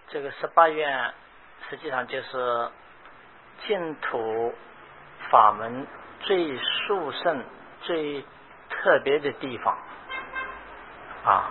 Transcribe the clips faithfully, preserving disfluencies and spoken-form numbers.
这个十八愿实际上就是净土法门最殊胜、最特别的地方啊。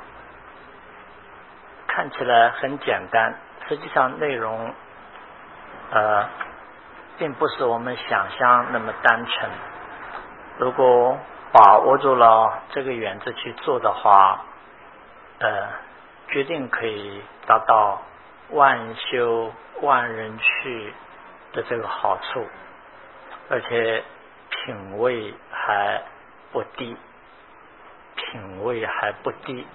看起来很简单，实际上内容呃并不是我们想象那么单纯。如果把握住了这个原则去做的话，呃，决定可以达到万修万人去的这个好处，而且品位还不低，品位还不低。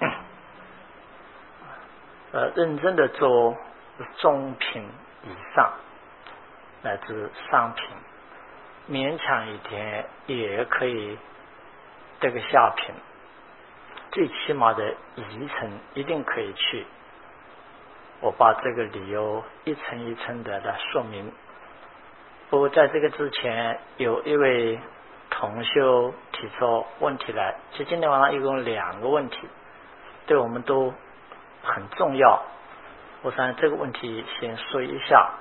呃，认真的做中品以上，乃至上品，勉强一点也可以这个下品，最起码的一层一定可以去。我把这个理由一层一层的来说明。不过在这个之前，有一位同修提出问题来，其实今天晚上一共两个问题，对我们都很重要。我想这个问题先说一下。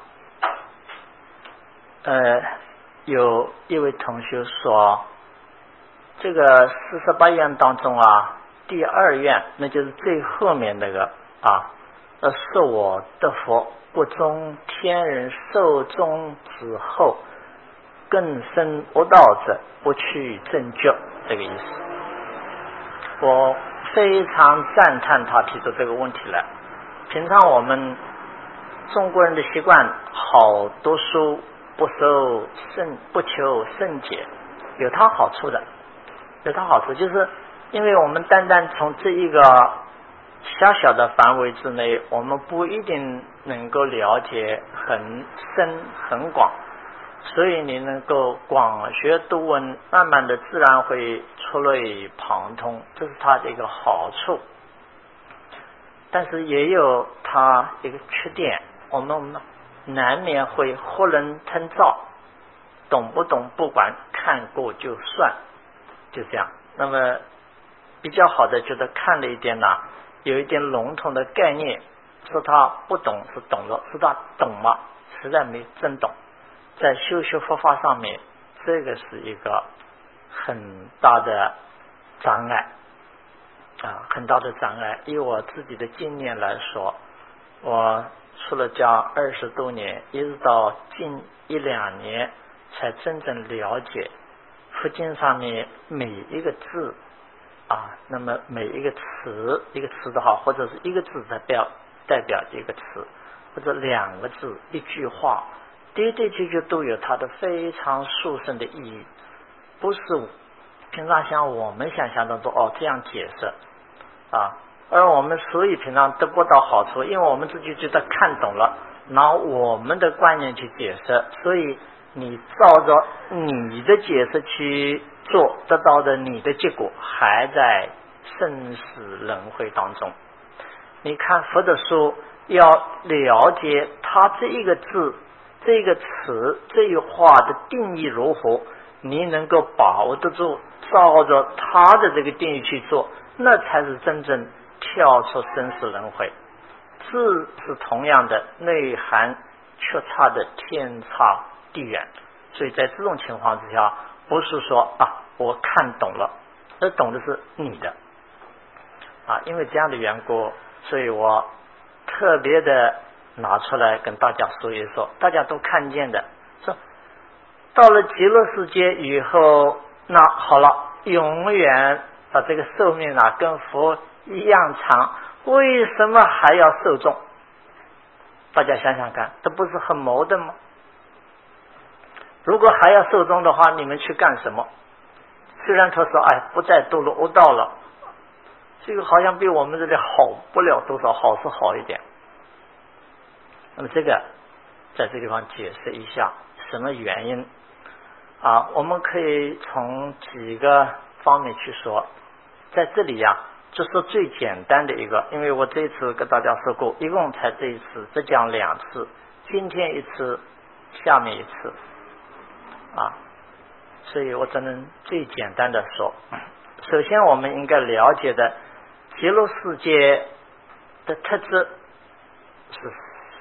呃，有一位同学说，这个四十八愿当中啊，第二愿那就是最后面那个啊，呃，是我得佛不中天人寿终之后，更深悟道者不去正觉，这个意思。我非常赞叹他提出这个问题来。平常我们中国人的习惯，好读书，不受圣不求甚解，有它好处的，有它好处，就是因为我们单单从这一个小小的范围之内，我们不一定能够了解很深很广，所以你能够广学多闻，慢慢的自然会触类旁通，这是它的一个好处。但是也有它一个缺点，我们难免会囫囵吞枣，懂不懂不管，看过就算，就这样。那么比较好的觉得看了一点呢，有一点笼统的概念，说他不懂是懂了，是他懂吗？实在没真懂。在修学佛法上面，这个是一个很大的障碍啊，很大的障碍。以我自己的经验来说，我出了家二十多年，一直到近一两年才真正了解佛经上面每一个字啊，那么每一个词，一个词的话，或者是一个字代表代表一个词，或者两个字一句话，对对句句都有它的非常殊胜的意义，不是平常像我们想象当中哦这样解释啊，而我们所以平常得不到好处，因为我们自己觉得看懂了，拿我们的观念去解释，所以你照着你的解释去做，得到的你的结果还在生死轮回当中。你看佛的书，要了解他这一个字、这个词、这一话的定义如何，你能够把握得住，照着他的这个定义去做，那才是真正跳出生死轮回。字是同样的，内涵却差的天差地远。所以在这种情况之下，不是说啊我看懂了，而懂的是你的啊，因为这样的缘故，所以我特别的拿出来跟大家说一说，大家都看见的，说到了极乐世界以后，那好了，永远把这个寿命啊跟佛一样长，为什么还要受众？大家想想看，这不是很矛盾吗？如果还要受众的话，你们去干什么？虽然他说哎不再堕落悟道了，这个好像比我们这里好不了多少，好是好一点。那么这个在这地方解释一下什么原因啊？我们可以从几个方面去说。在这里呀、啊，就说最简单的一个，因为我这一次跟大家说过，一共才这一次，只讲两次，今天一次，下面一次啊，所以我只能最简单的说。首先我们应该了解的极乐世界的特质是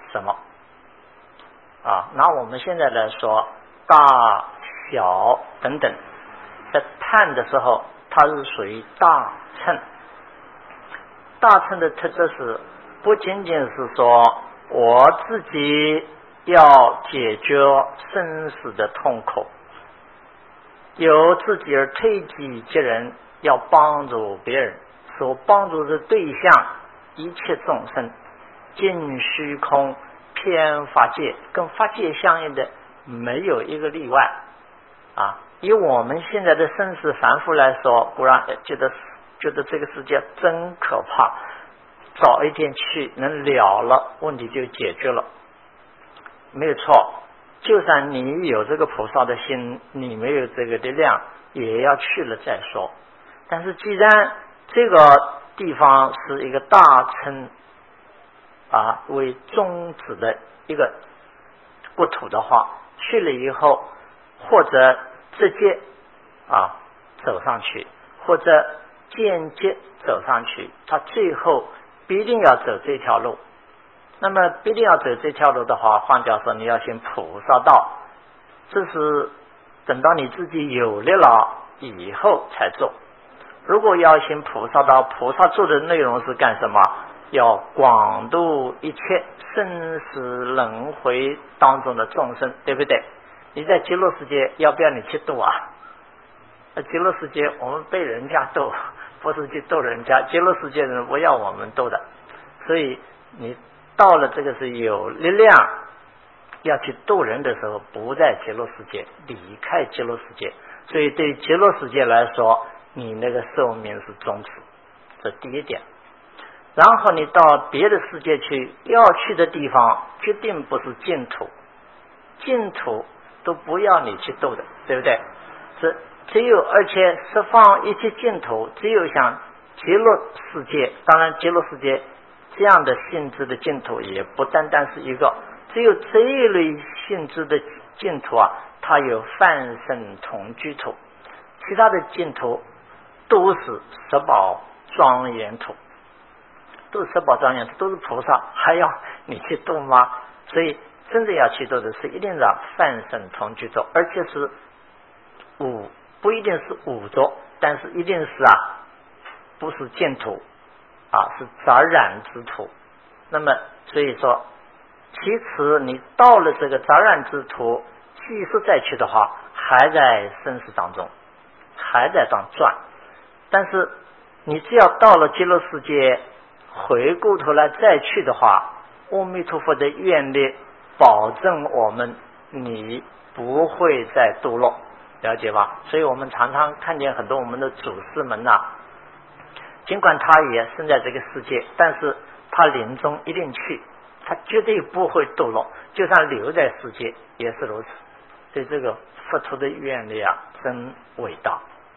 什么啊？拿我们现在来说，大小等等，在判的时候，它是属于大乘。大乘的特质是不仅仅是说我自己要解决生死的痛苦，由自己而推己及人，要帮助别人，所帮助的对象一切众生，尽虚空偏法界，跟法界相应的没有一个例外啊！以我们现在的生死凡夫来说，固然觉得觉得这个世界真可怕，早一点去能了了，问题就解决了，没有错。就算你有这个菩萨的心，你没有这个力量，也要去了再说。但是既然这个地方是一个大乘啊为宗旨的一个国土的话，去了以后，或者直接啊走上去，或者间接走上去，他最后必定要走这条路。那么必定要走这条路的话，换句话说，你要行菩萨道，这是等到你自己有力了以后才做。如果要行菩萨道，菩萨做的内容是干什么？要广度一切生死轮回当中的众生，对不对？你在极乐世界要不要你去度啊？极乐世界我们被人家度，不是去度人家，极乐世界人不要我们度的。所以你到了这个是有力量要去度人的时候，不在极乐世界，离开极乐世界。所以对极乐世界来说，你那个寿命是终止，这第一点。然后你到别的世界去，要去的地方决定不是净土，净土都不要你去度的，对不对？是只有而且释放一切净土，只有像极乐世界，当然极乐世界这样的性质的净土也不单单是一个，只有这一类性质的净土啊，它有梵身同居土，其他的净土都是十宝庄严土，都是十宝庄严土，都是菩萨，还要你去度吗？所以真正要去度的是一定是梵身同居土，而且是五，不一定是五浊，但是一定是啊，不是净土啊，是杂染之土。那么所以说，其次你到了这个杂染之土，即使再去的话，还在生死当中，还在当转。但是你只要到了极乐世界，回过头来再去的话，阿弥陀佛的愿力保证我们你不会再堕落，了解吧？所以我们常常看见很多我们的祖师们呐、啊，尽管他也生在这个世界，但是他临终一定去，他绝对不会堕落，就算留在世界也是如此。所以这个佛陀的愿力啊，真伟大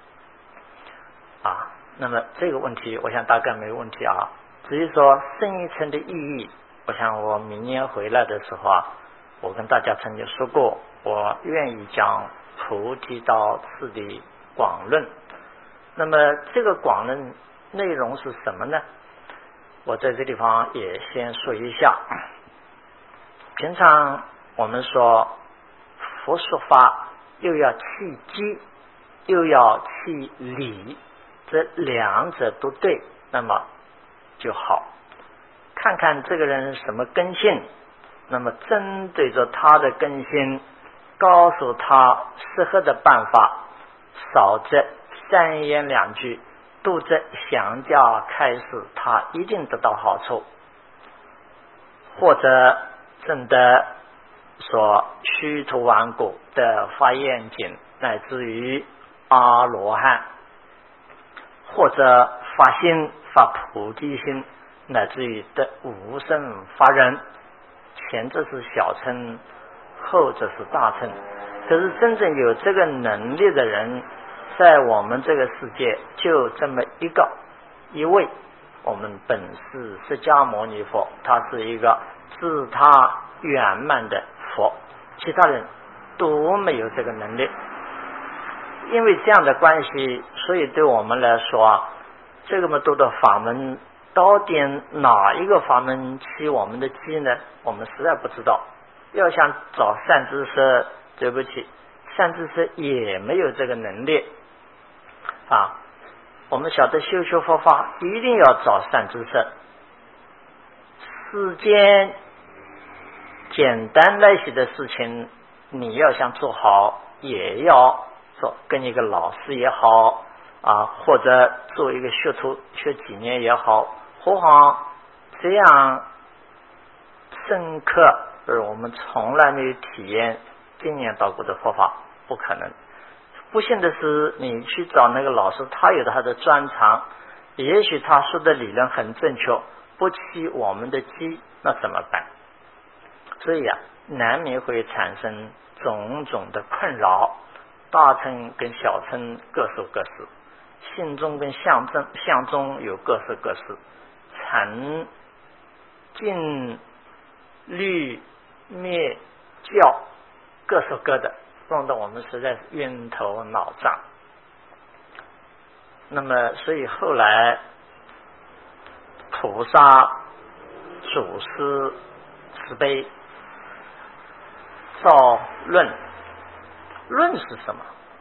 啊！那么这个问题我想大概没问题啊。至于说深一层的意义，我想我明年回来的时候啊，我跟大家曾经说过，我愿意讲菩提道次第广论。那么这个广论内容是什么呢？我在这地方也先说一下。平常我们说佛说法又要契机，又要契理，这两者都对，那么就好。看看这个人什么根性，那么针对着他的根性，告诉他适合的办法，少则三言两句，多则详加开示，他一定得到好处。或者真的说虚图顽固的发愿境，乃至于阿罗汉，或者发心发菩提心，乃至于得无生法忍。前者是小乘，后者是大乘。可是真正有这个能力的人，在我们这个世界就这么一个一位，我们本是释迦牟尼佛，他是一个自他圆满的佛，其他人都没有这个能力。因为这样的关系，所以对我们来说啊，这么多的法门到底哪一个法门起我们的机呢？我们实在不知道。要想找善知识，对不起，善知识也没有这个能力啊。我们晓得修修佛法一定要找善知识，世间简单那些的事情你要想做好，也要做，跟一个老师也好啊，或者做一个学徒学几年也好，何况这样深刻而我们从来没有体验经验到过的佛法，不可能。不幸的是，你去找那个老师，他有他的专长，也许他说的理论很正确，不起我们的机，那怎么办？所以啊，难免会产生种种的困扰，大乘跟小乘各受各事，信中跟相中相中有各色各事，禅净律灭教各受各的，弄得我们实在是晕头脑胀。那么所以后来菩萨祖师慈悲造论，论是什么？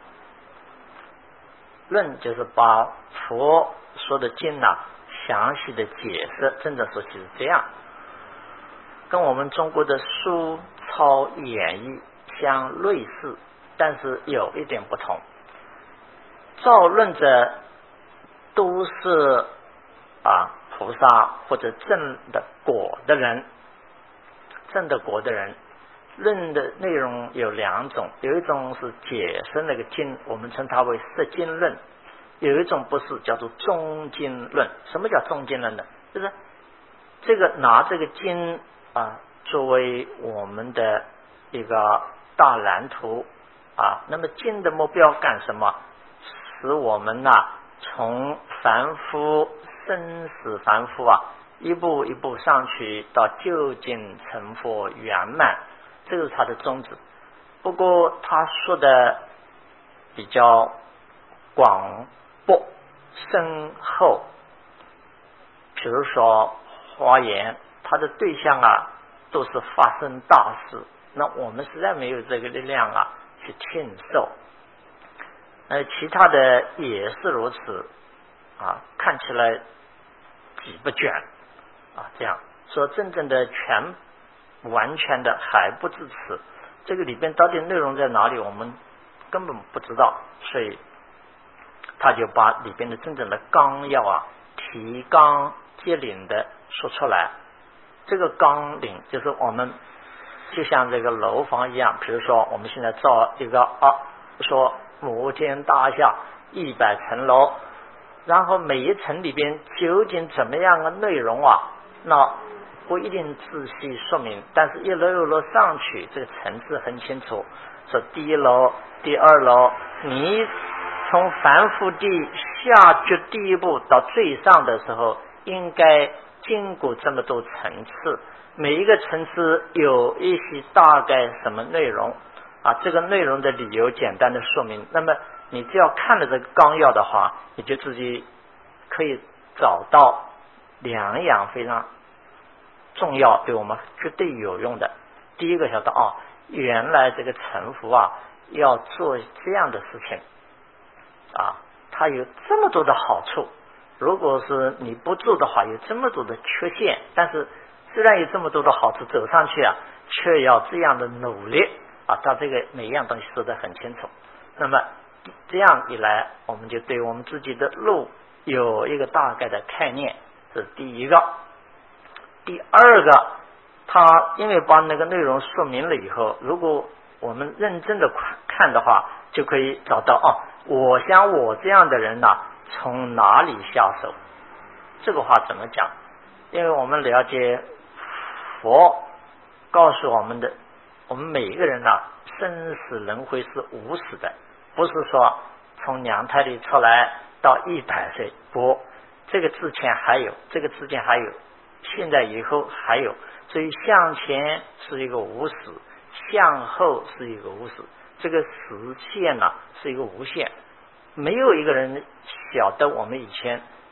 论就是把佛说的经啊详细的解释，真的说就是这样，跟我们中国的书抄演绎相类似，但是有一点不同。造论者都是啊菩萨或者证的果的人，证的果的人。论的内容有两种，有一种是解释那个经，我们称它为释经论；有一种不是，叫做中经论。什么叫中经论呢？就是这个拿这个经啊作为我们的一个大蓝图啊。那么经的目标干什么？使我们呐、啊、从凡夫生死凡夫啊一步一步上去到究竟成佛圆满，这是他的宗旨。不过他说的比较广博深厚，比如说华严，他的对象啊都是发生大事，那我们实在没有这个力量啊去听受。呃，其他的也是如此啊，看起来几不卷啊，这样说真正的全完全的还不至此，这个里边到底内容在哪里我们根本不知道，所以他就把里边的真正的纲要啊提纲挈领的说出来。这个纲领就是我们就像这个楼房一样，比如说我们现在造一个啊，说摩天大厦一百层楼，然后每一层里边究竟怎么样的内容啊，那不一定仔细说明，但是一楼一楼上去这个层次很清楚，说第一楼第二楼，你从凡夫地下去第一步到最上的时候应该经过这么多层次，每一个层次有一些大概什么内容啊，这个内容的理由简单的说明，那么你只要看了这个纲要的话，你就自己可以找到两样非常重要对我们绝对有用的。第一个晓得哦，原来这个臣服啊要做这样的事情啊，它有这么多的好处，如果是你不做的话有这么多的缺陷，但是虽然有这么多的好处，走上去啊却要这样的努力啊，它这个每一样东西说得很清楚。那么这样一来，我们就对我们自己的路有一个大概的概念，这是第一个。第二个，他因为把那个内容说明了以后，如果我们认真的看的话，就可以找到哦，我像我这样的人呐、啊，从哪里下手？这个话怎么讲？因为我们了解佛告诉我们的，我们每一个人呐、啊，生死轮回是无始的，不是说从娘胎里出来到一百岁，不，这个之前还有，这个之前还有，现在以后还有，所以向前是一个无始，向后是一个无始，这个时限呢、啊、是一个无限，没有一个人晓得我们以前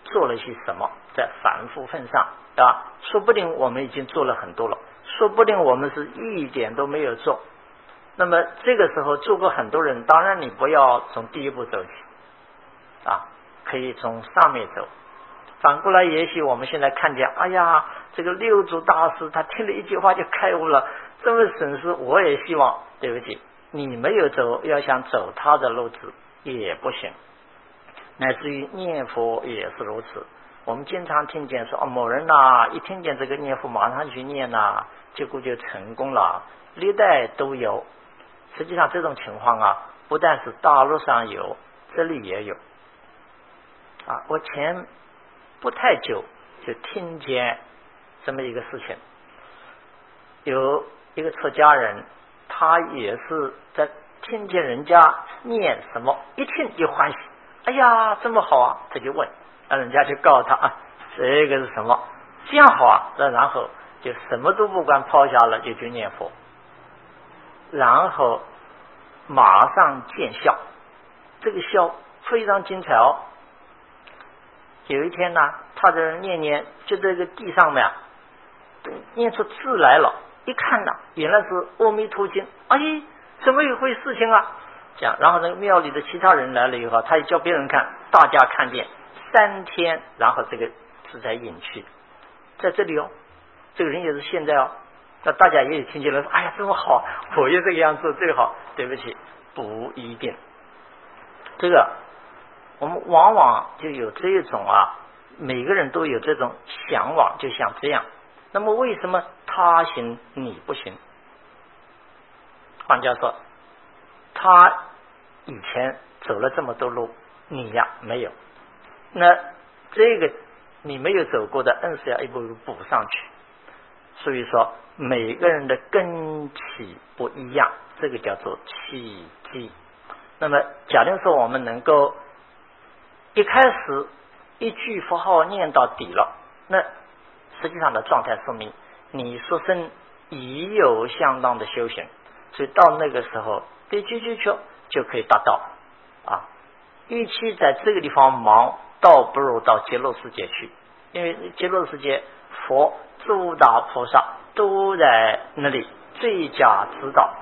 做了些什么，在反复份上啊，说不定我们已经做了很多了，说不定我们是一点都没有做。那么这个时候做过很多人，当然你不要从第一步走起啊，可以从上面走。反过来，也许我们现在看见，哎呀，这个六祖大师他听了一句话就开悟了，这么省事，我也希望。对不起，你没有走，要想走他的路子也不行。乃至于念佛也是如此。我们经常听见说，哦，某人呐、啊，一听见这个念佛，马上去念呐、啊，结果就成功了，历代都有。实际上这种情况啊，不但是大陆上有，这里也有。啊，我前不太久就听见这么一个事情，有一个出家人，他也是在听见人家念什么，一听就欢喜，哎呀，这么好啊，他就问，那人家就告诉他啊，这个是什么，这样好啊，那然后就什么都不管抛下了，就去念佛，然后马上见效，这个效非常精彩哦。有一天呢，他在念念，就这个地上面念出字来了，一看呢，原来是阿弥陀经，哎，怎么一回事情啊？这样，然后那个庙里的其他人来了以后，他也叫别人看，大家看见三天，然后这个字才隐去，在这里哦，这个人也是现在哦，那大家也有听见了，说，哎呀，这么好，我也这个样子最好。对不起，不一定。这个我们往往就有这一种啊，每个人都有这种向往，就像这样。那么为什么他行你不行？换句话说，他以前走了这么多路，你呀没有，那这个你没有走过的，硬是要一步一步补上去。所以说每个人的根起不一样，这个叫做契机。那么假定说我们能够一开始一句佛号念到底了，那实际上的状态说明你说身已有相当的修行，所以到那个时候一句句句就可以达到啊。与其在这个地方忙，倒不如到极乐世界去，因为极乐世界佛诸大菩萨都在那里，最佳指导，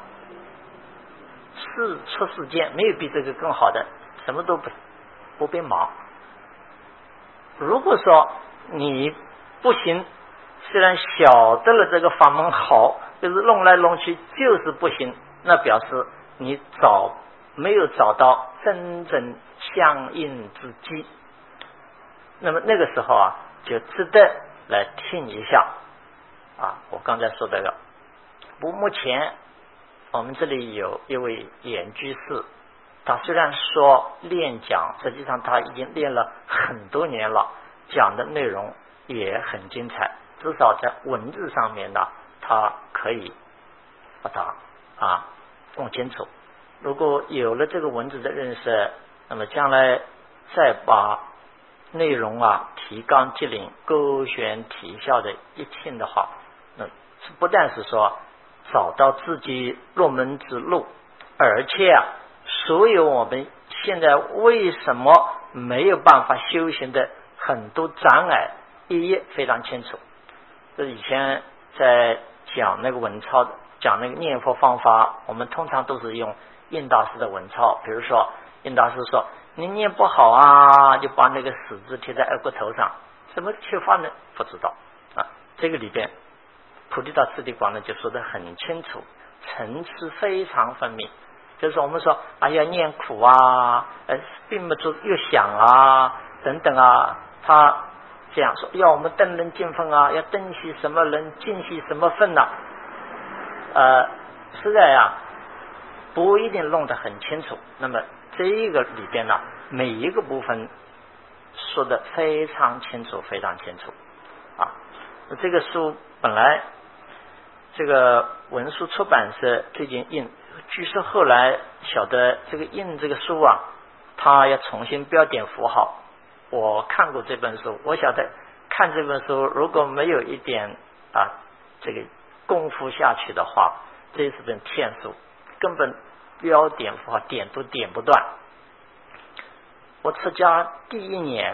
世出世间没有比这个更好的，什么都不不必忙。如果说你不行，虽然晓得了这个法门好，就是弄来弄去就是不行，那表示你找没有找到真正相应之机。那么那个时候啊，就值得来听一下啊，我刚才说这个。不，目前我们这里有一位严居士，他虽然说练讲，实际上他已经练了很多年了，讲的内容也很精彩，至少在文字上面呢，他可以把它啊弄清楚。如果有了这个文字的认识，那么将来再把内容啊提纲挈领、勾选体效的一听的话，那不但是说找到自己入门之路，而且啊，所有我们现在为什么没有办法修行的很多障碍，一一非常清楚。这以前在讲那个文钞，讲那个念佛方法，我们通常都是用印大师的文钞。比如说印大师说你念不好啊，就把那个死字贴在二骨头上，什么贴法呢？不知道啊。这个里边菩提道次第广呢就说得很清楚，层次非常分明。就是我们说哎呀念苦啊，呃并不就又想啊等等啊，他这样说要我们登人尽分啊，要登系什么人尽系什么分呐、啊？呃实在呀、啊、不一定弄得很清楚。那么这一个里边呢，每一个部分说得非常清楚非常清楚啊。这个书本来这个文殊出版社最近印，据说后来晓得这个印这个书啊，他要重新标点符号。我看过这本书，我晓得看这本书如果没有一点啊这个功夫下去的话，这是本骗书，根本标点符号点都点不断。我出家第一年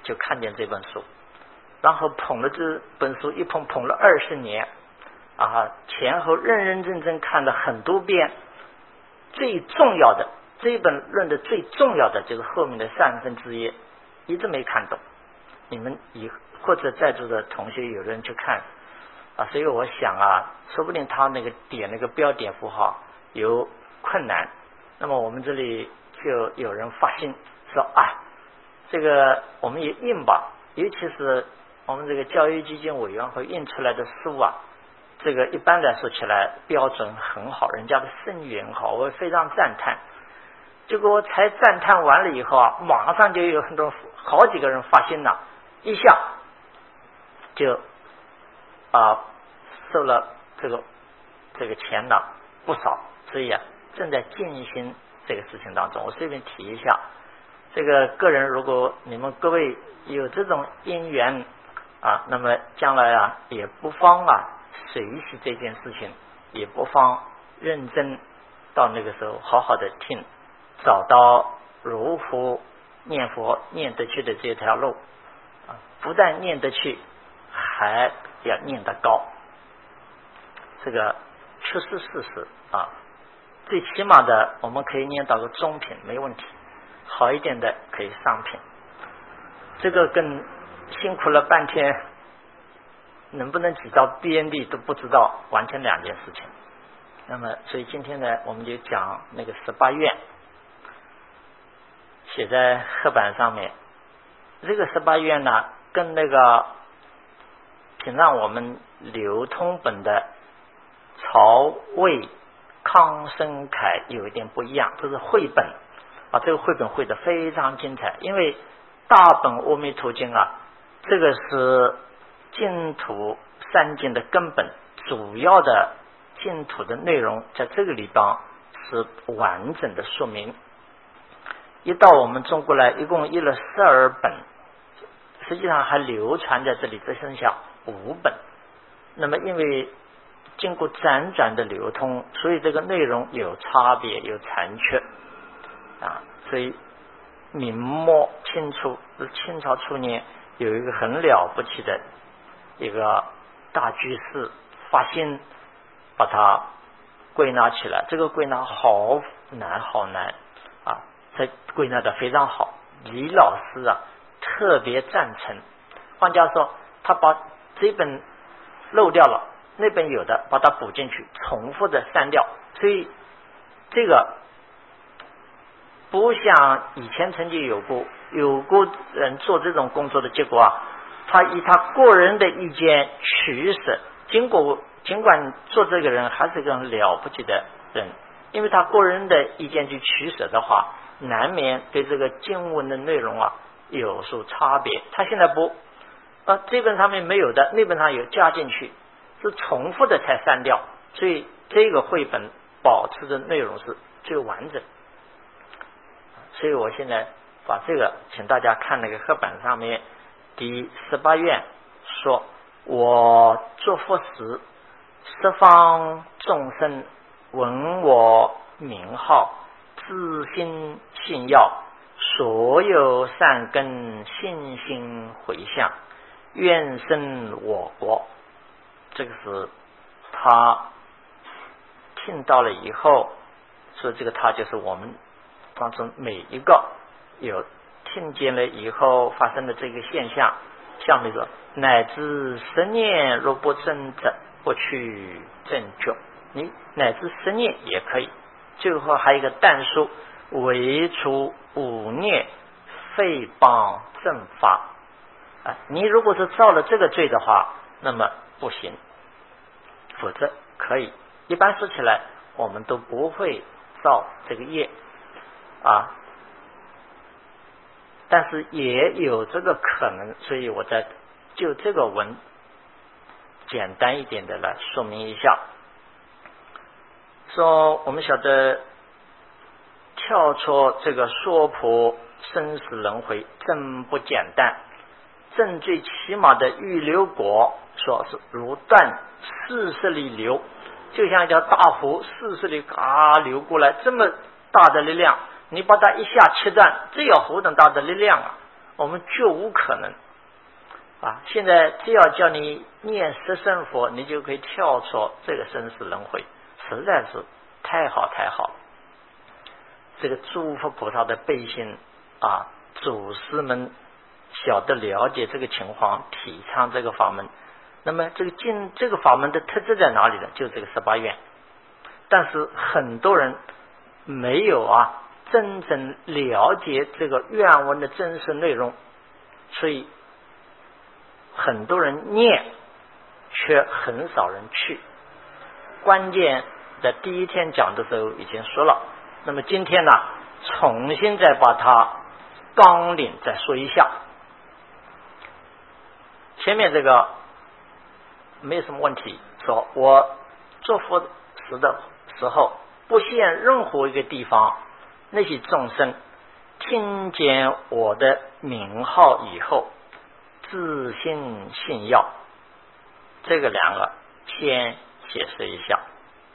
就看见这本书，然后捧了这本书一捧捧了二十年啊，前后认认真真看了很多遍。最重要的这一本论的最重要的就是后面的三分之一一直没看懂。你们以或者在座的同学有人去看啊，所以我想啊，说不定他那个点那个标点符号有困难，那么我们这里就有人发心说啊，这个我们也印吧，尤其是我们这个教育基金委员会印出来的书啊，这个一般来说起来标准很好，人家的声誉很好，我非常赞叹。结果我才赞叹完了以后啊，马上就有很多好几个人发心了，一下就啊收了这个这个钱了不少，所以啊正在进行这个事情当中。我随便提一下，这个个人如果你们各位有这种因缘啊，那么将来啊也不妨啊学习这件事情，也不妨认真到那个时候好好的听，找到如何念佛念得去的这条路啊，不但念得去，还要念得高，这个确实事实啊。最起码的我们可以念到个中品没问题，好一点的可以上品，这个跟辛苦了半天能不能挤到 B N D 都不知道，完全两件事情。那么所以今天呢我们就讲那个十八愿，写在黑板上面。这个十八愿呢跟那个平常我们流通本的曹魏康生楷有一点不一样，这是绘本啊，这个绘本绘得非常精彩。因为大本阿弥陀经啊，这个是净土三经的根本，主要的净土的内容在这个地方是完整的说明。一到我们中国来，一共译了十二本，实际上还流传在这里只剩下五本。那么因为经过辗转的流通，所以这个内容有差别有残缺啊。所以明末清初清朝初年有一个很了不起的一个大居士发心把它归纳起来，这个归纳好难好难啊，这归纳的非常好，李老师啊特别赞成。换句话说，他把这本漏掉了，那本有的把它补进去，重复的删掉，所以这个不像以前曾经有过有过人做这种工作的结果啊，他以他个人的意见取舍，经过尽管做这个人还是个很了不起的人，因为他个人的意见去取舍的话，难免对这个经文的内容啊有所差别。他现在不啊，这本上面没有的，那本上有加进去，是重复的才删掉，所以这个绘本保持的内容是最完整。所以我现在把这个请大家看那个黑板上面第十八愿说，我作佛时，十方众生闻我名号，自心信要，所有善根信心回向，愿生我国。这个是他听到了以后说，这个他就是我们当中每一个有听见了以后发生的这个现象。下面说，乃至十念若不真者，不去正觉。你乃至十念也可以。最后还有一个但书，唯除五念诽谤正法啊，你如果是造了这个罪的话，那么不行，否则可以。一般说起来，我们都不会造这个业啊，但是也有这个可能，所以我在就这个文简单一点的来说明一下。说我们晓得跳出这个娑婆生死轮回真不简单，正最起码的预流果说是如断四十里流，就像一条大湖四十里嘎流过来，这么大的力量，你把它一下切断，这要何等大的力量啊！ 我们绝无可能啊！现在只要叫你念十声佛，你就可以跳出这个生死轮回，实在是太好太好。这个诸佛菩萨的悲心啊，祖师们晓得了解这个情况，提倡这个法门。那么这个进这个法门的特质在哪里呢？就这个十八愿。但是很多人没有啊真正了解这个愿文的真实内容，所以很多人念却很少人去。关键在第一天讲的时候已经说了，那么今天呢重新再把它纲领再说一下。前面这个没有什么问题，说我做佛时的时候不限任何一个地方，那些众生听见我的名号以后自信信要，这个两个先解释一下。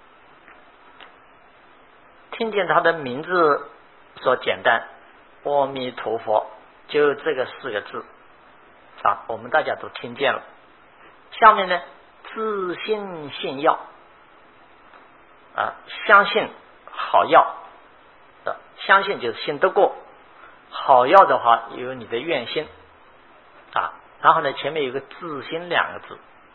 听见他的名字说简单，阿弥陀佛，就这个四个字啊，我们大家都听见了。下面呢，自信信要啊，相信好药的，相信就是信得过，好药的话有你的愿心啊。然后呢，前面有个自心两个字，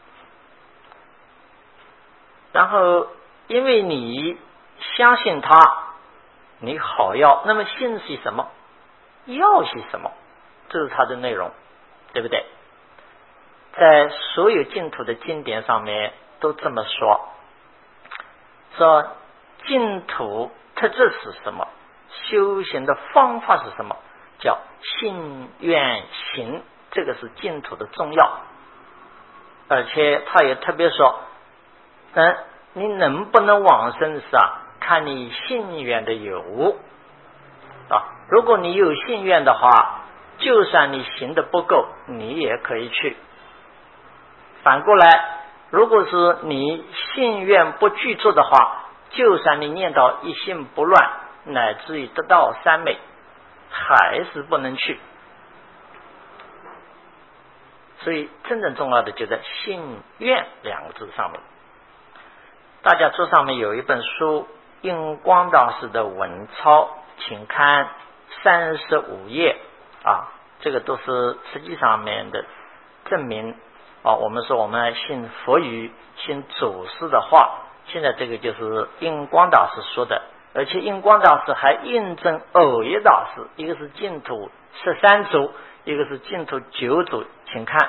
然后因为你相信他，你好药，那么信是什么？药是什么？这是它的内容，对不对？在所有净土的经典上面都这么说，说净土特质是什么，修行的方法是什么，叫信愿行，这个是净土的重要。而且他也特别说，嗯，你能不能往生是啊，看你信愿的有无啊。如果你有信愿的话，就算你行的不够，你也可以去。反过来，如果是你信愿不具足的话，就算你念到一心不乱，乃至于得到三昧，还是不能去。所以真正重要的就在信愿两个字上面。大家桌上面有一本书，印光大师的文钞，请看三十五页啊，这个都是实际上面的证明啊。我们说我们信佛语，信祖师的话，现在这个就是印光大师说的，而且印光大师还印证偶一大师，一个是净土十三祖，一个是净土九祖。请看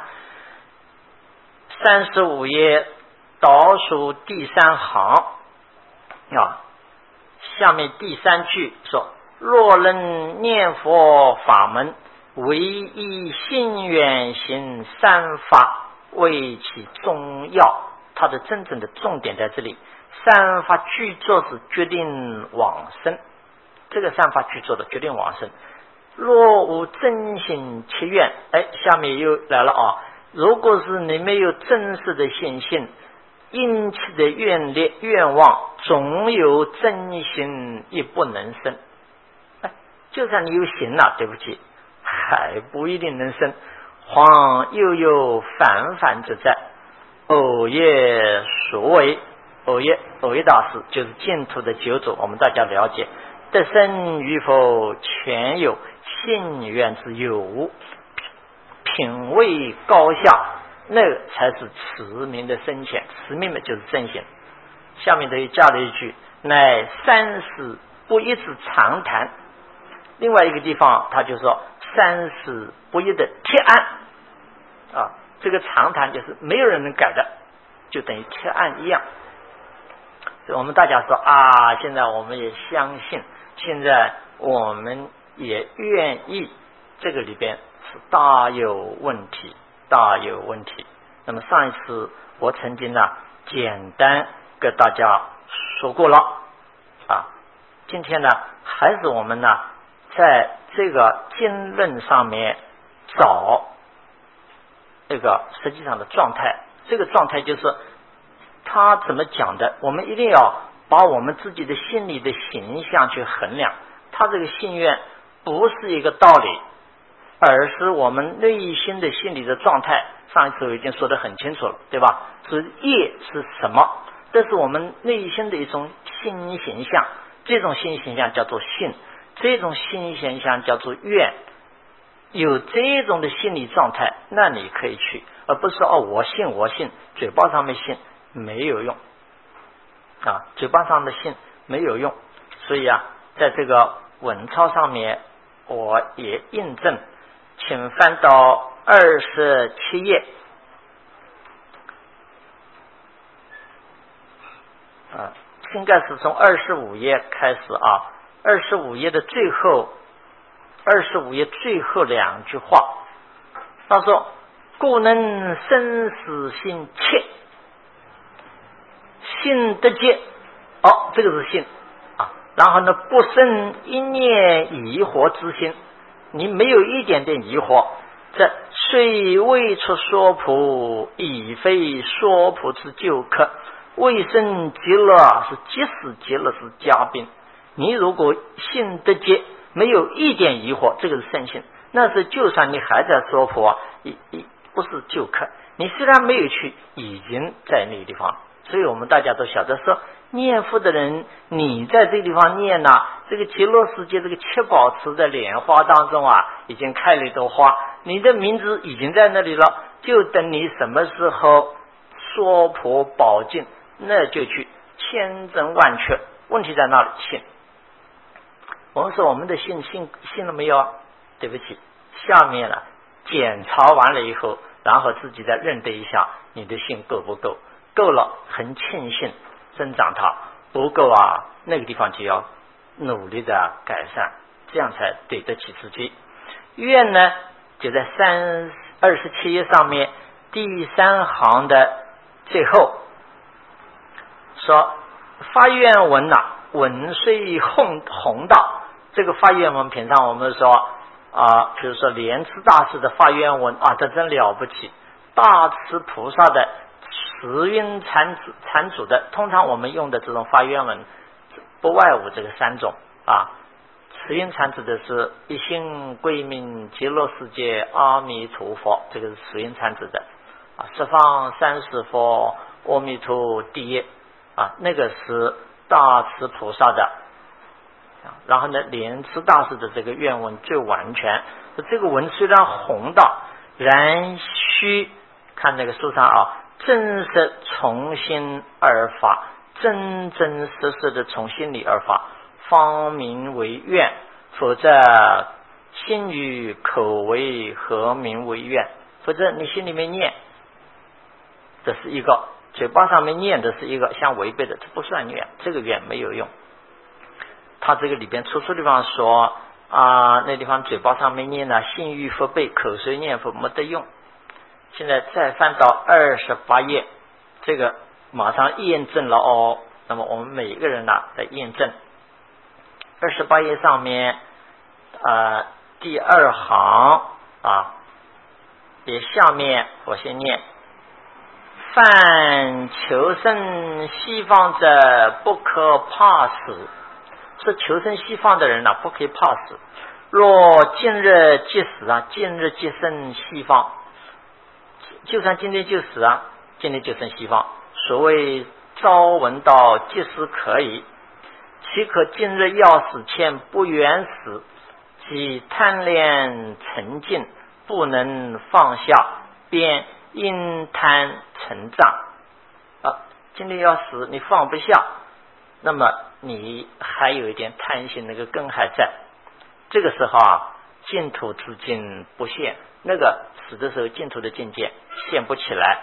三十五页倒数第三行啊，下面第三句说：若能念佛法门，唯以信愿行三法为其重要。它的真正的重点在这里，三法具足是决定往生，这个三法具足的决定往生。若无真心切愿，哎，下面又来了啊！如果是你没有真实的信心，殷切的愿力愿望，总有真心亦不能生。哎，就算你有心了，对不起，还不一定能生，况又有反反之灾。偶业所为，偶业偶业大师就是净土的九祖，我们大家了解，得生与否全有信愿之有无，品位高下，那个才是持名的深浅，持名的就是正心。下面这里加了一句，乃三世不一之常谈。另外一个地方他就说三世不一的铁案啊，这个常谈就是没有人能改的，就等于铁案一样。所以我们大家说啊，现在我们也相信，现在我们也愿意，这个里边是大有问题，大有问题。那么上一次我曾经呢简单跟大家说过了啊，今天呢还是我们呢在这个经论上面找这个实际上的状态。这个状态就是他怎么讲的，我们一定要把我们自己的心理的形象去衡量。他这个信愿不是一个道理， 而是我们内心的心理的状态。上一次我已经说得很清楚了，对吧？所以业是什么？这是我们内心的一种心形象，这种心形象叫做性，这种心形象叫做愿。有这种的心理状态，那你可以去，而不是说哦我信我信，嘴巴上面信没有用啊，嘴巴上的信没有用。所以啊，在这个文钞上面我也印证，请翻到二十七页啊，应该是从二十五页开始啊，二十五页的最后，二十五页最后两句话，他说：“故能生死心切，心得解。”哦，这个是心啊。然后呢，不生一念疑惑之心，你没有一点点疑惑。这虽未出说仆，已非说仆之旧客。未生极乐是即使极乐是嘉宾。你如果信得解，没有一点疑惑，这个是圣性。那是就算你还在说仆啊，一一不是旧客。你虽然没有去，已经在那个地方。所以我们大家都晓得说，念佛的人，你在这个地方念呐、啊，这个极乐世界这个七宝池的莲花当中啊，已经开了一朵花，你的名字已经在那里了，就等你什么时候说婆宝镜，那就去千真万确。问题在哪里？信。我们说我们的信信信了没有啊？对不起，下面呢检查完了以后，然后自己再认对一下你的信够不够。够了，很庆幸增长它；不够啊，那个地方就要努力的改善，这样才对得起自己。愿呢，就在三二十七页上面第三行的最后说：发愿文呐、啊，文虽宏宏大。这个发愿文，平常我们说啊，比如说莲池大师的发愿文啊，这真了不起。大慈菩萨的慈云禅祖禅祖的，通常我们用的这种发愿文不外乎这个三种啊。慈云禅祖的是一心归命极乐世界阿弥陀佛，这个是慈云禅祖的啊。十方三世佛阿弥陀第一啊，那个是大慈菩萨的。然后呢，莲池大师的这个愿文最完全。这个文虽然宏大，然须看那个书上啊，真实从心而发，真真实实的从心里而发，方名为愿。否则心与口为何名为愿？否则你心里面念，这是一个；嘴巴上面念的是一个，相违背的，这不算愿，这个愿没有用。他这个里边出处地方说啊，那地方嘴巴上面念呢，心欲佛背，口水念佛没得用。现在再翻到二十八页，这个马上验证了哦。那么我们每一个人呢、啊、来验证。二十八页上面呃第二行啊，也下面我先念：凡求生西方者，不可怕死。是求生西方的人呢、啊，不可以怕死。若今日即死啊，今日即生西方。就算今天就死啊，今天就生西方。所谓朝闻道，即死可以。岂可今日要死前不愿死？即贪恋成尽，不能放下，便因贪成障。啊，今天要死，你放不下，那么你还有一点贪心，那个根还在。这个时候啊，净土之境不现，那个死的时候净土的境界现不起来，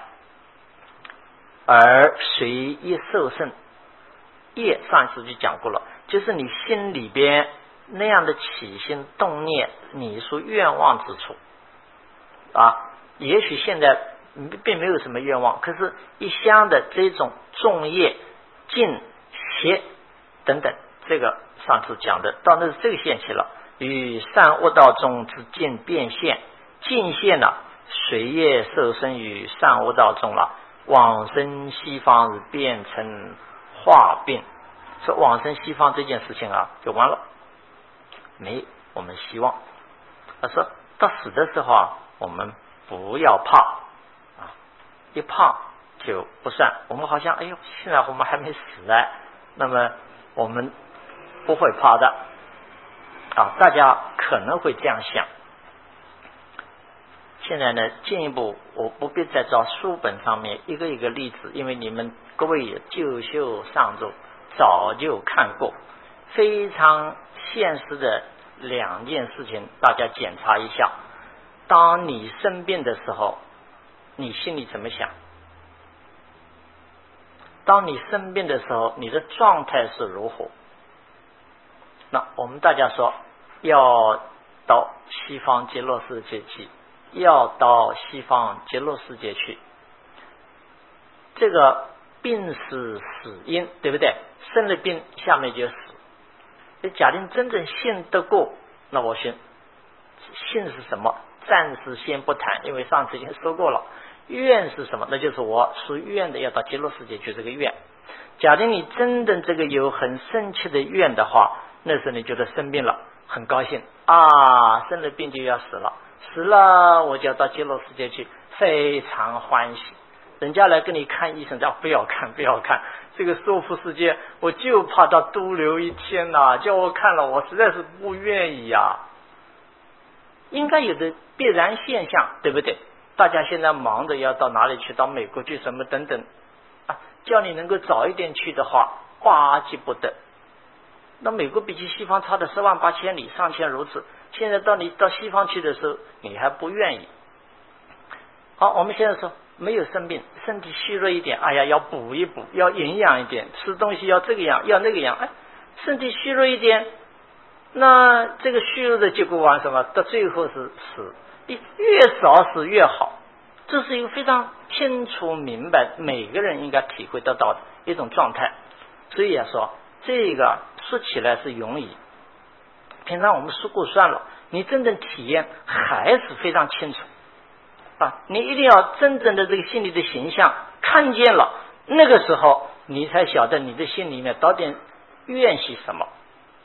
而随意受胜。业上一次就讲过了，就是你心里边那样的起心动念，你所愿望之处啊。也许现在并没有什么愿望，可是一厢的这种重业、尽、邪等等，这个上次讲的，到那是这个现起了，与善恶道中之尽变现，尽现了，随业受生于善恶道中了，往生西方是变成化病。说往生西方这件事情啊，就完了，没我们希望。他说到死的时候啊，我们不要怕啊，一怕就不算。我们好像哎呦，现在我们还没死哎，那么我们不会怕的啊。大家可能会这样想。现在呢，进一步我不必再找书本上面一个一个例子，因为你们各位也就修上周早就看过，非常现实的两件事情，大家检查一下。当你生病的时候，你心里怎么想？当你生病的时候，你的状态是如何？那我们大家说，要到西方极乐世界去，要到西方极乐世界去。这个病是死因，对不对？生了病，下面就死。假定真正信得过，那我信。信是什么？暂时先不谈，因为上次已经说过了。愿是什么？那就是我属愿的，要到极乐世界去。这个愿，假定你真的这个有很深切的愿的话，那时候你觉得生病了，很高兴啊，生了病就要死了，死了我就要到极乐世界去，非常欢喜。人家来跟你看医生，叫不要看，不要看，这个娑婆世界，我就怕他多留一天呐、啊，叫我看了，我实在是不愿意呀、啊。应该有的必然现象，对不对？大家现在忙着要到哪里去，到美国去什么等等啊，叫你能够早一点去的话，巴急不得。那美国比起西方差的十万八千里，尚且如此。现在到你到西方去的时候，你还不愿意。好，我们现在说没有生病，身体虚弱一点，哎呀，要补一补，要营养一点，吃东西要这个样，要那个样。哎，身体虚弱一点，那这个虚弱的结果往什么？到最后是死。越少死越好，这是一个非常清楚明白，每个人应该体会得到的一种状态。所以啊说，这个说起来是容易，平常我们说过算了，你真正体验还是非常清楚啊！你一定要真正的这个心里的形象看见了，那个时候你才晓得你的心里面到底愿系什么。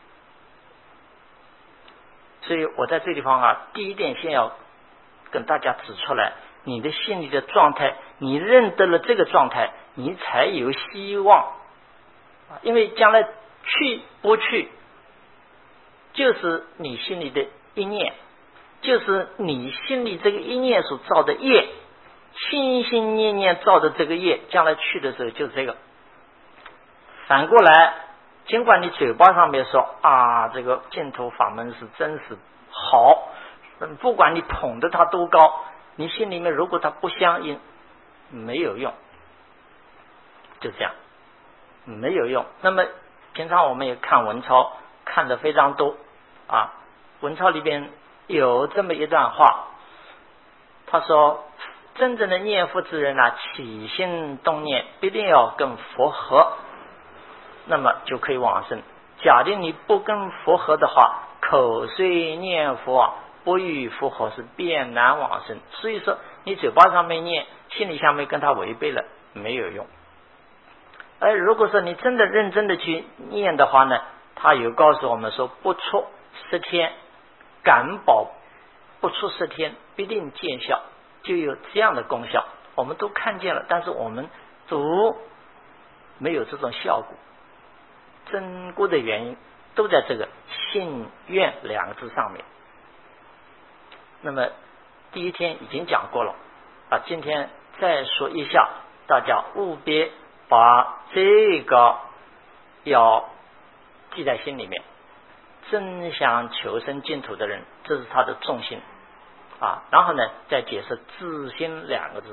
所以我在这地方啊，第一点先要跟大家指出来，你的心理的状态，你认得了这个状态，你才有希望。因为将来去不去，就是你心里的一念，就是你心里这个一念所造的业，心心念念造的这个业，将来去的时候就是这个。反过来，尽管你嘴巴上面说啊，这个净土法门是真是好，不管你捧得它多高，你心里面如果它不相应，没有用，就这样，没有用。那么平常我们也看文钞，看得非常多啊。文钞里边有这么一段话，他说：真正的念佛之人啊，起心动念必定要跟佛合，那么就可以往生。假定你不跟佛合的话，口虽念佛啊，不与佛合是便难往生。所以说你嘴巴上面念，心里上面跟他违背了，没有用。而如果说你真的认真的去念的话呢，他有告诉我们说，不出十天，敢保不出十天必定见效，就有这样的功效。我们都看见了，但是我们都没有这种效果。珍贵的原因都在这个信愿两个字上面。那么第一天已经讲过了啊，今天再说一下，大家务必把这个要记在心里面。真想求生净土的人，这是他的重心啊。然后呢，再解释自心两个字。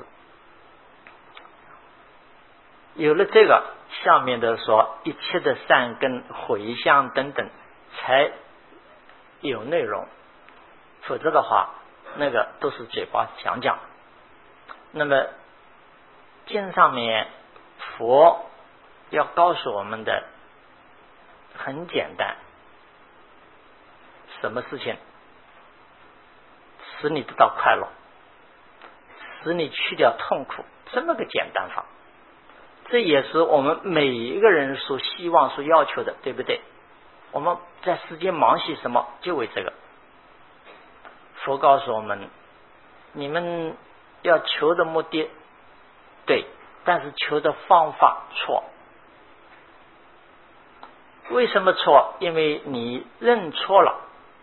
有了这个，下面的说一切的善根回向等等才有内容，否则的话那个都是嘴巴讲讲。那么经上面佛要告诉我们的很简单，什么事情使你得到快乐，使你去掉痛苦，这么个简单法。这也是我们每一个人所希望所要求的，对不对？我们在世间忙些什么，就为这个。 佛告诉我们，你们要求的目的对，但是求的方法错。为什么错？因为你认错了。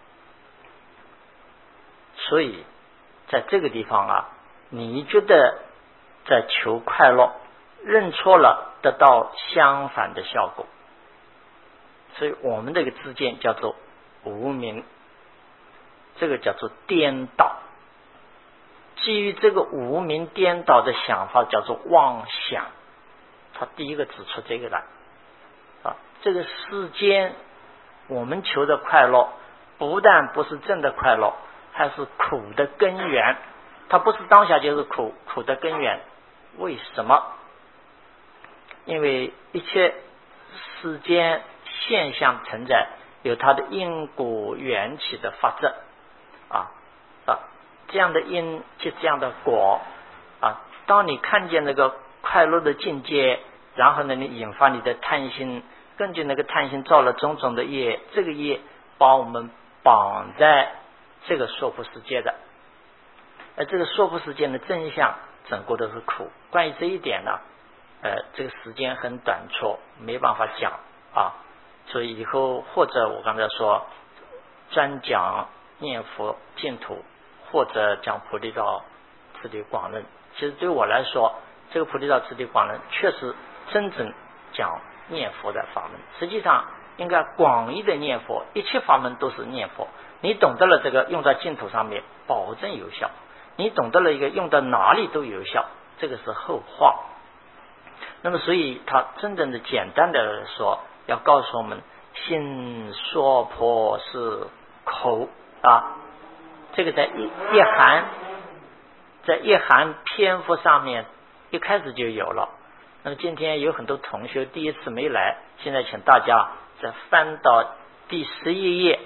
所以在这个地方啊，你觉得在求快乐，认错了得到相反的效果。所以我们这个之间叫做无明，这个叫做颠倒。基于这个无明颠倒的想法叫做妄想。他第一个指出这个来啊，这个世间我们求的快乐不但不是真的快乐，还是苦的根源。它不是当下就是苦，苦的根源。为什么？因为一切世间现象存在有它的因果缘起的法则啊啊，这样的因就这样的果啊。当你看见那个快乐的境界，然后呢，你引发你的贪心，根据那个贪心造了种种的业，这个业把我们绑在这个娑婆世界的。而这个娑婆世界的真相整个都是苦。关于这一点呢，呃，这个时间很短促，没办法讲啊。所以以后或者我刚才说专讲念佛净土，或者讲菩提道次第广论。其实对我来说，这个菩提道次第广论确实真正讲念佛的法门。实际上应该广义的念佛，一切法门都是念佛。你懂得了这个，用在净土上面保证有效。你懂得了一个，用到哪里都有效，这个是后话。那么所以他真正的简单的说，要告诉我们心娑婆是苦啊。这个在一一函在一函篇幅上面一开始就有了。那么今天有很多同学第一次没来，现在请大家再翻到第十一页。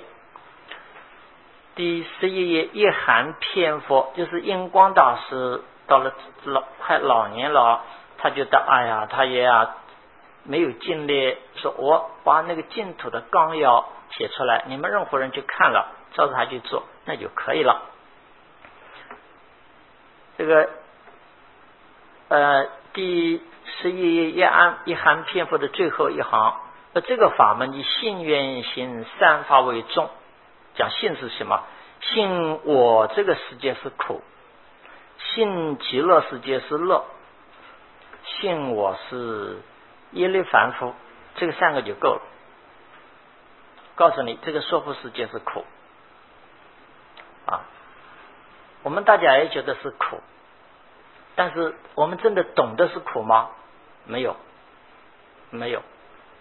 第十一页一函篇幅，就是印光大师到了老快老年了，他觉得哎呀，他也啊没有精力，说我把那个净土的纲要写出来，你们任何人去看了，照着他去做，那就可以了。这个呃第十一页一函一函篇幅的最后一行，那这个法门以信愿行三法为重。讲信是什么？信我这个世界是苦，信极乐世界是乐，信我是业力凡夫，这个三个就够了。告诉你这个娑婆世界是苦啊，我们大家也觉得是苦，但是我们真的懂得是苦吗？没有没有。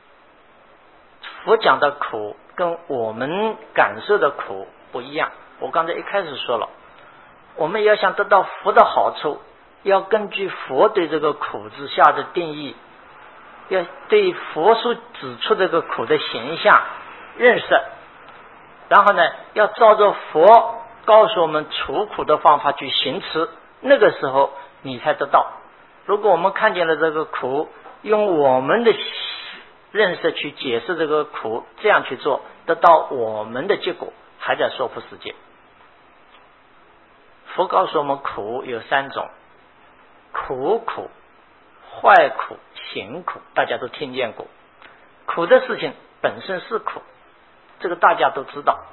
佛讲的苦跟我们感受的苦不一样。我刚才一开始说了，我们要想得到佛的好处，要根据佛对这个苦之下的定义，要对佛所指出这个苦的形象认识，然后呢，要照着佛告诉我们除苦的方法去行持，那个时候你才得到。如果我们看见了这个苦，用我们的认识去解释这个苦，这样去做，得到我们的结果还在娑婆世界。佛告诉我们苦有三种，苦苦、坏苦、行苦，大家都听见过。苦的事情本身是苦，这个大家都知道。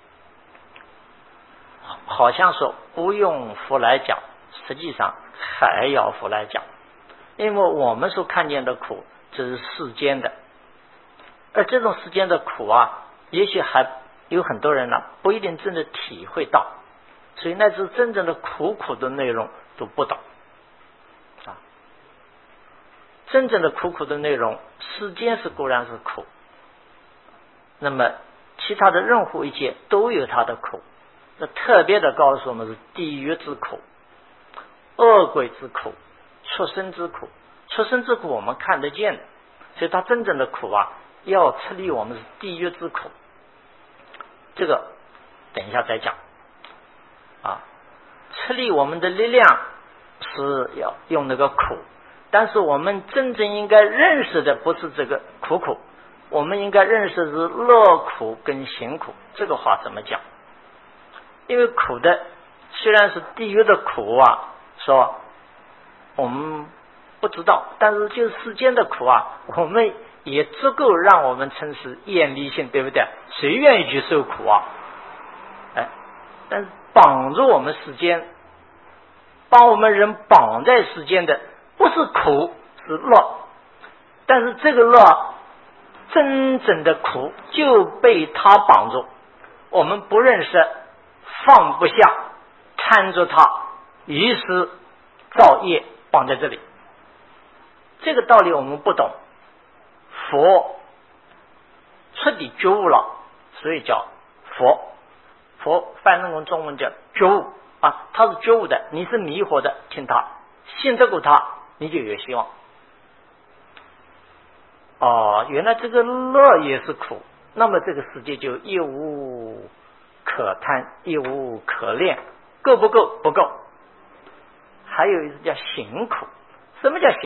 好像说不用佛来讲，实际上还要佛来讲，因为我们所看见的苦这是世间的，而这种世间的苦啊，也许还有很多人呢、啊、不一定真的体会到，所以那是真正的苦苦的内容都不懂啊。真正的苦苦的内容，世间是固然是苦，那么其他的任何一切都有它的苦。那特别的告诉我们是地狱之苦、恶鬼之苦、畜生之苦。畜生之苦我们看得见的，所以它真正的苦啊，要出离我们是地狱之苦。这个等一下再讲啊。出离我们的力量是要用那个苦，但是我们真正应该认识的不是这个苦苦，我们应该认识的是乐苦跟行苦。这个话怎么讲？ 因为苦的虽然是地狱的苦啊，说我们不知道，但是就是世间的苦啊，我们也足够让我们称是厌离性，对不对？谁愿意去受苦啊？哎，但是绑住我们世间，把我们人绑在世间的不是苦，是乐。但是这个乐真正的苦就被他绑住，我们不认识，放不下，缠住他，于是造业绑在这里。这个道理我们不懂，佛彻底觉悟了，所以叫佛。佛翻译成中文叫觉悟啊，他是觉悟的，你是迷惑的，听他，信得过他，你就有希望。哦，原来这个乐也是苦，那么这个世界就一无可贪，一无可恋，够不够？不够。还有一个叫行苦，什么叫行？